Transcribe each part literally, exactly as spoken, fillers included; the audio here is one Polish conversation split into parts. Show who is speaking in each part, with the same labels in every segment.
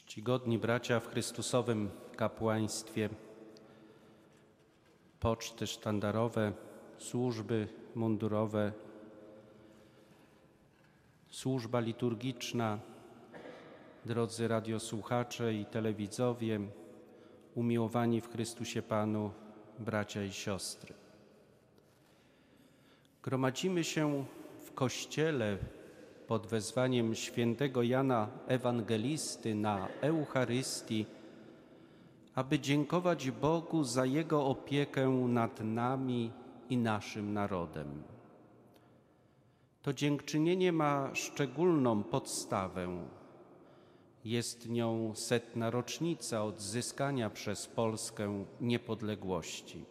Speaker 1: Czcigodni bracia w Chrystusowym kapłaństwie, poczty sztandarowe, służby mundurowe, służba liturgiczna, drodzy radiosłuchacze i telewidzowie, umiłowani w Chrystusie Panu bracia i siostry. Gromadzimy się w Kościele pod wezwaniem świętego Jana Ewangelisty na Eucharystii, aby dziękować Bogu za Jego opiekę nad nami i naszym narodem. To dziękczynienie ma szczególną podstawę. Jest nią setna rocznica odzyskania przez Polskę niepodległości.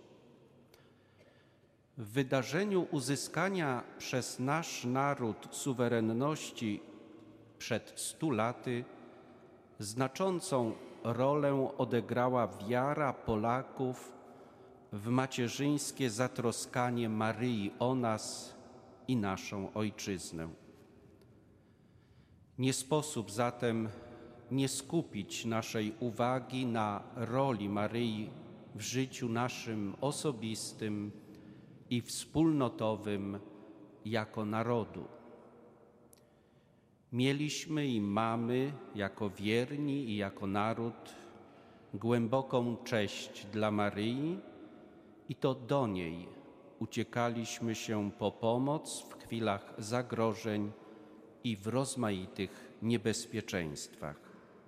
Speaker 1: W wydarzeniu uzyskania przez nasz naród suwerenności przed stu laty znaczącą rolę odegrała wiara Polaków w macierzyńskie zatroskanie Maryi o nas i naszą Ojczyznę. Nie sposób zatem nie skupić naszej uwagi na roli Maryi w życiu naszym osobistym i wspólnotowym jako narodu. Mieliśmy i mamy jako wierni i jako naród głęboką cześć dla Maryi i to do niej uciekaliśmy się po pomoc w chwilach zagrożeń i w rozmaitych niebezpieczeństwach.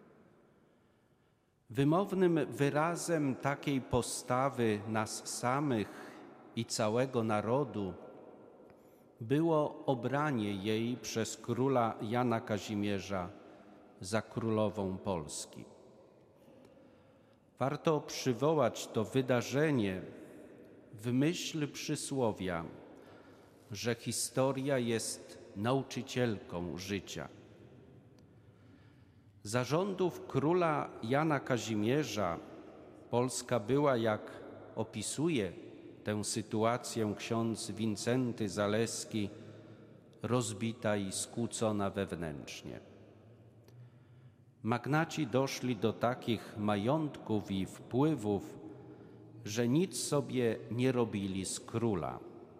Speaker 1: Wymownym wyrazem takiej postawy nas samych i całego narodu było obranie jej przez króla Jana Kazimierza za królową Polski. Warto przywołać to wydarzenie w myśl przysłowia, że historia jest nauczycielką życia. Za rządów króla Jana Kazimierza Polska była, jak opisuje tę sytuację ksiądz Wincenty Zaleski, rozbita i skłócona wewnętrznie. Magnaci doszli do takich majątków i wpływów, że nic sobie nie robili z króla.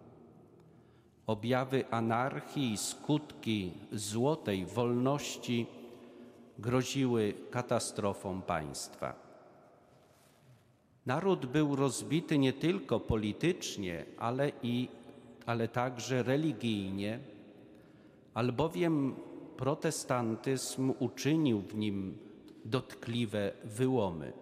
Speaker 1: Objawy anarchii i skutki złotej wolności groziły katastrofą państwa. Naród był rozbity nie tylko politycznie, ale, i, ale także religijnie, albowiem protestantyzm uczynił w nim dotkliwe wyłomy.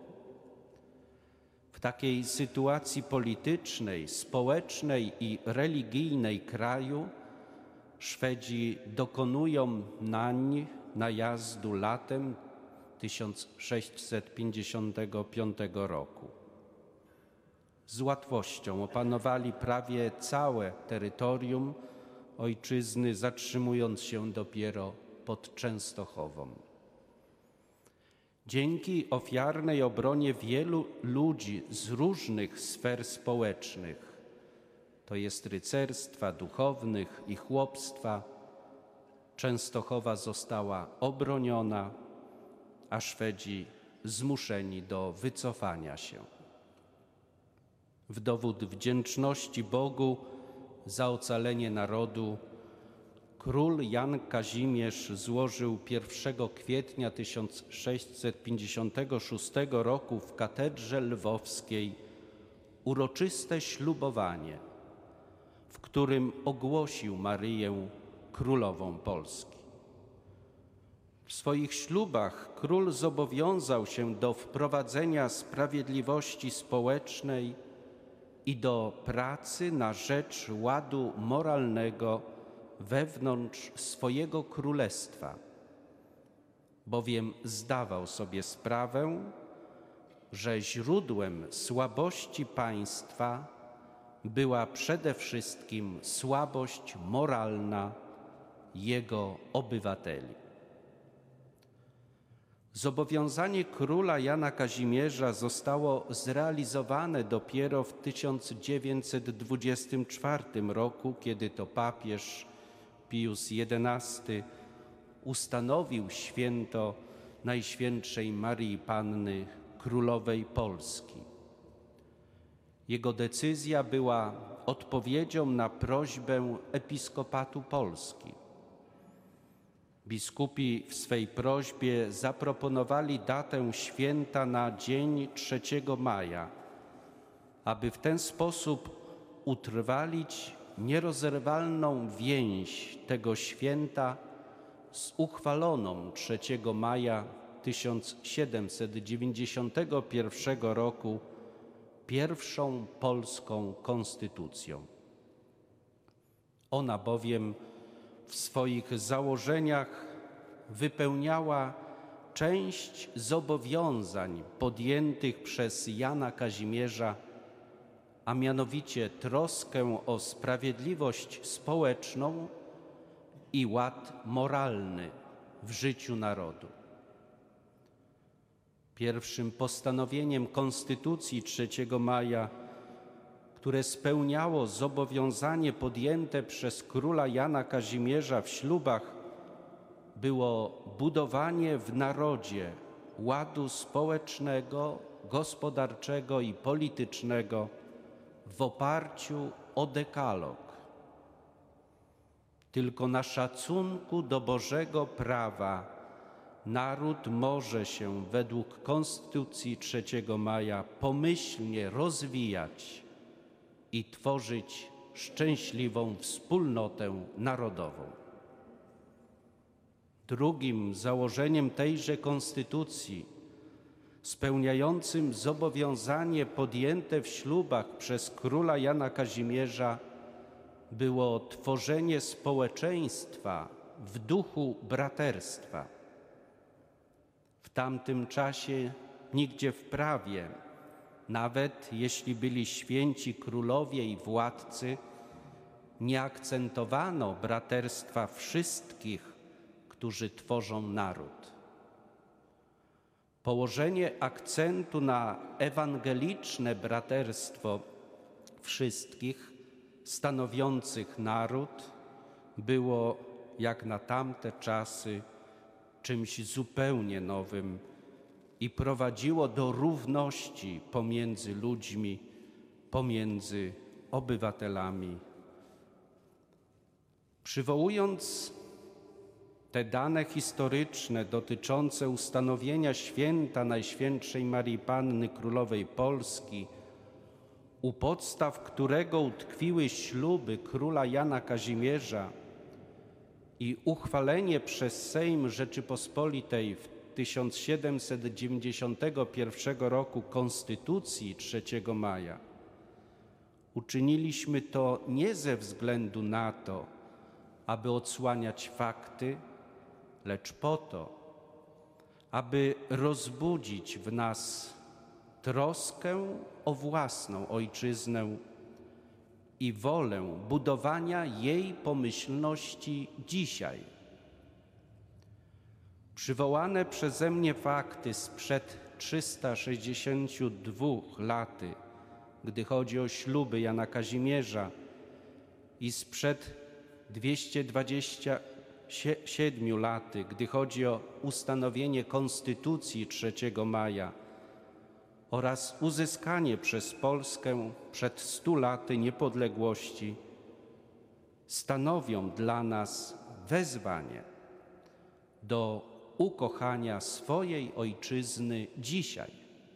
Speaker 1: W takiej sytuacji politycznej, społecznej i religijnej kraju Szwedzi dokonują nań najazdu latem tysiąc sześćset pięćdziesiątego piątego roku. Z łatwością opanowali prawie całe terytorium ojczyzny, zatrzymując się dopiero pod Częstochową. Dzięki ofiarnej obronie wielu ludzi z różnych sfer społecznych, to jest rycerstwa, duchownych i chłopstwa, Częstochowa została obroniona, a Szwedzi zmuszeni do wycofania się. W dowód wdzięczności Bogu za ocalenie narodu król Jan Kazimierz złożył pierwszego kwietnia tysiąc sześćset pięćdziesiątego szóstego roku w katedrze lwowskiej uroczyste ślubowanie, w którym ogłosił Maryję królową Polski. W swoich ślubach król zobowiązał się do wprowadzenia sprawiedliwości społecznej i do pracy na rzecz ładu moralnego wewnątrz swojego królestwa, bowiem zdawał sobie sprawę, że źródłem słabości państwa była przede wszystkim słabość moralna jego obywateli. Zobowiązanie króla Jana Kazimierza zostało zrealizowane dopiero w tysiąc dziewięćset dwudziestym czwartym roku, kiedy to papież Pius jedenasty ustanowił święto Najświętszej Maryi Panny Królowej Polski. Jego decyzja była odpowiedzią na prośbę Episkopatu Polski. Biskupi w swej prośbie zaproponowali datę święta na dzień trzeciego maja, aby w ten sposób utrwalić nierozerwalną więź tego święta z uchwaloną trzeciego maja tysiąc siedemset dziewięćdziesiątego pierwszego roku pierwszą polską konstytucją. Ona bowiem w swoich założeniach wypełniała część zobowiązań podjętych przez Jana Kazimierza, a mianowicie troskę o sprawiedliwość społeczną i ład moralny w życiu narodu. Pierwszym postanowieniem Konstytucji trzeciego maja, które spełniało zobowiązanie podjęte przez króla Jana Kazimierza w ślubach, było budowanie w narodzie ładu społecznego, gospodarczego i politycznego w oparciu o dekalog. Tylko na szacunku do Bożego prawa naród może się według Konstytucji trzeciego maja pomyślnie rozwijać i tworzyć szczęśliwą wspólnotę narodową. Drugim założeniem tejże Konstytucji, spełniającym zobowiązanie podjęte w ślubach przez króla Jana Kazimierza, było tworzenie społeczeństwa w duchu braterstwa. W tamtym czasie nigdzie w prawie, nawet jeśli byli święci królowie i władcy, nie akcentowano braterstwa wszystkich, którzy tworzą naród. Położenie akcentu na ewangeliczne braterstwo wszystkich stanowiących naród było, jak na tamte czasy, czymś zupełnie nowym i prowadziło do równości pomiędzy ludźmi, pomiędzy obywatelami. Przywołując te dane historyczne dotyczące ustanowienia święta Najświętszej Maryi Panny Królowej Polski, u podstaw którego utkwiły śluby króla Jana Kazimierza i uchwalenie przez Sejm Rzeczypospolitej w tysiąc siedemset dziewięćdziesiątego pierwszego roku Konstytucji trzeciego maja, uczyniliśmy to nie ze względu na to, aby odsłaniać fakty, lecz po to, aby rozbudzić w nas troskę o własną ojczyznę i wolę budowania jej pomyślności dzisiaj. Przywołane przeze mnie fakty sprzed trzystu sześćdziesięciu dwóch laty, gdy chodzi o śluby Jana Kazimierza, i sprzed dwieście dwudziestu siedmiu laty, gdy chodzi o ustanowienie Konstytucji trzeciego maja oraz uzyskanie przez Polskę przed stu laty niepodległości, stanowią dla nas wezwanie do ukochania swojej ojczyzny dzisiaj.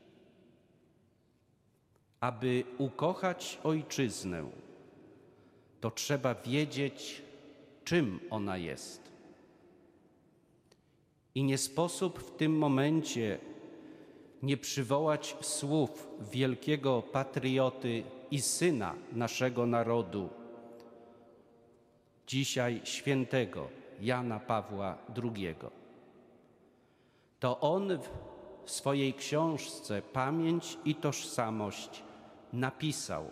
Speaker 1: Aby ukochać ojczyznę, to trzeba wiedzieć, czym ona jest. I nie sposób w tym momencie nie przywołać słów wielkiego patrioty i syna naszego narodu, dzisiaj świętego Jana Pawła drugiego. To on w swojej książce Pamięć i tożsamość napisał: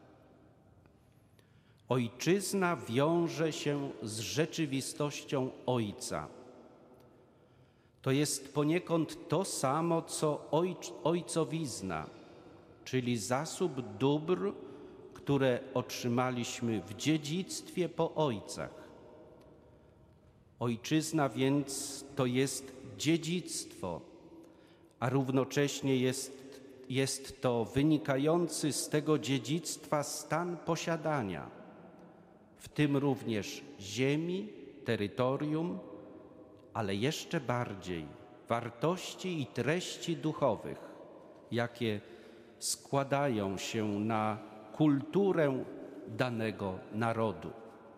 Speaker 1: ojczyzna wiąże się z rzeczywistością Ojca. To jest poniekąd to samo, co ojc, ojcowizna, czyli zasób dóbr, które otrzymaliśmy w dziedzictwie po ojcach. Ojczyzna więc to jest dziedzictwo, a równocześnie jest, jest to wynikający z tego dziedzictwa stan posiadania, w tym również ziemi, terytorium, ale jeszcze bardziej wartości i treści duchowych, jakie składają się na kulturę danego narodu.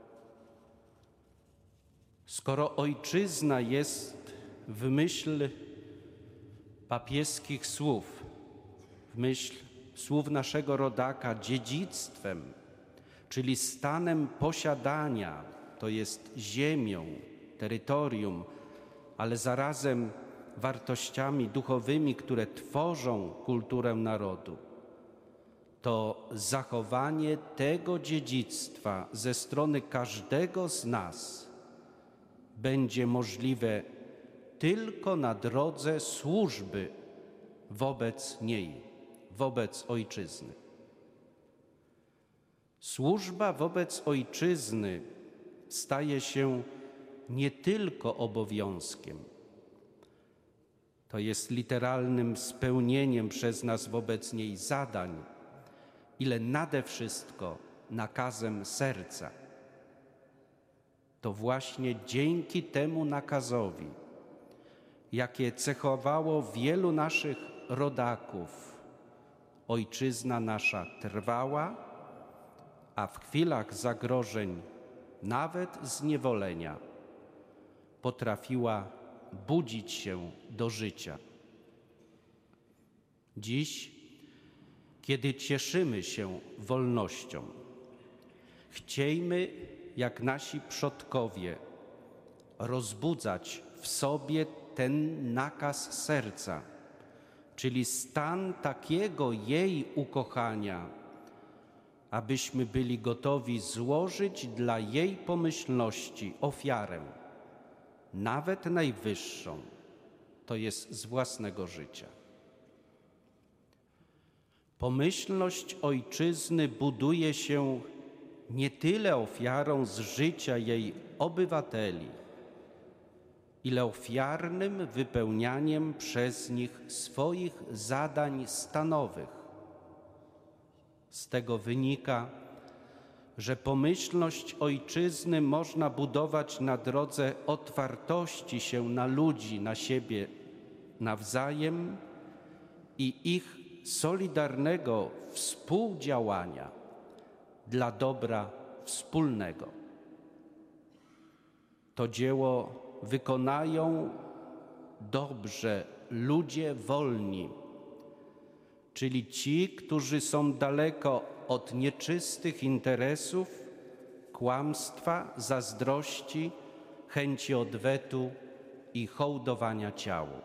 Speaker 1: Skoro ojczyzna jest w myśl papieskich słów, w myśl słów naszego rodaka dziedzictwem, czyli stanem posiadania, to jest ziemią, terytorium, ale zarazem wartościami duchowymi, które tworzą kulturę narodu, to zachowanie tego dziedzictwa ze strony każdego z nas będzie możliwe tylko na drodze służby wobec niej, wobec ojczyzny. Służba wobec ojczyzny staje się nie tylko obowiązkiem, to jest literalnym spełnieniem przez nas wobec niej zadań, ile nade wszystko nakazem serca. To właśnie dzięki temu nakazowi, jakie cechowało wielu naszych rodaków, ojczyzna nasza trwała, a w chwilach zagrożeń, nawet zniewolenia, potrafiła budzić się do życia. Dziś, kiedy cieszymy się wolnością, chciejmy, jak nasi przodkowie, rozbudzać w sobie ten nakaz serca, czyli stan takiego jej ukochania, abyśmy byli gotowi złożyć dla jej pomyślności ofiarę, nawet najwyższą, to jest z własnego życia. Pomyślność ojczyzny buduje się nie tyle ofiarą z życia jej obywateli, ile ofiarnym wypełnianiem przez nich swoich zadań stanowych. Z tego wynika, że pomyślność ojczyzny można budować na drodze otwartości się na ludzi, na siebie nawzajem i ich solidarnego współdziałania dla dobra wspólnego. To dzieło wykonają dobrze ludzie wolni, czyli ci, którzy są daleko od nieczystych interesów, kłamstwa, zazdrości, chęci odwetu i hołdowania ciału.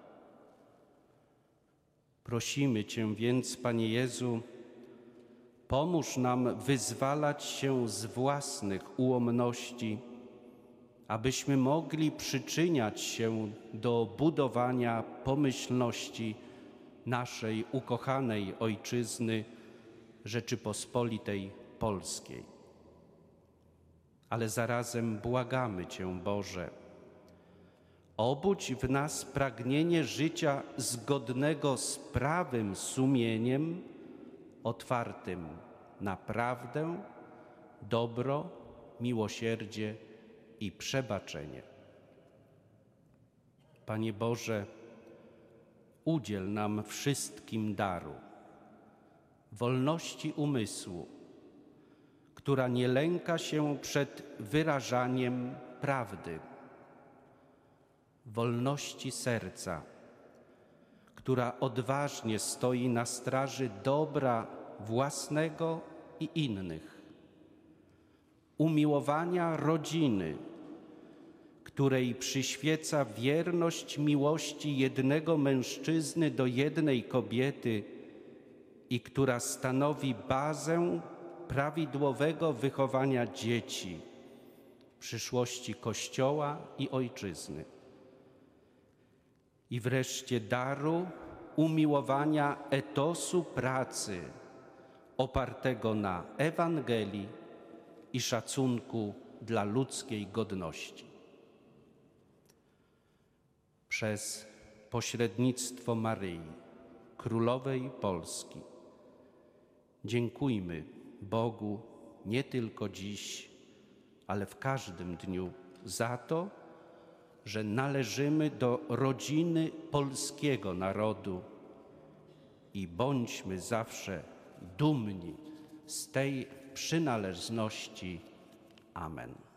Speaker 1: Prosimy Cię więc, Panie Jezu, pomóż nam wyzwalać się z własnych ułomności, abyśmy mogli przyczyniać się do budowania pomyślności naszej ukochanej Ojczyzny, Rzeczypospolitej Polskiej. Ale zarazem błagamy Cię, Boże, obudź w nas pragnienie życia zgodnego z prawym sumieniem, otwartym na prawdę, dobro, miłosierdzie i przebaczenie. Panie Boże, udziel nam wszystkim daru, wolności umysłu, która nie lęka się przed wyrażaniem prawdy, wolności serca, która odważnie stoi na straży dobra własnego i innych, umiłowania rodziny, której przyświeca wierność miłości jednego mężczyzny do jednej kobiety i która stanowi bazę prawidłowego wychowania dzieci, przyszłości Kościoła i Ojczyzny. I wreszcie daru umiłowania etosu pracy opartego na Ewangelii i szacunku dla ludzkiej godności. przez pośrednictwo Maryi, Królowej Polski. Dziękujmy Bogu nie tylko dziś, ale w każdym dniu za to, że należymy do rodziny polskiego narodu i bądźmy zawsze dumni z tej przynależności. Amen.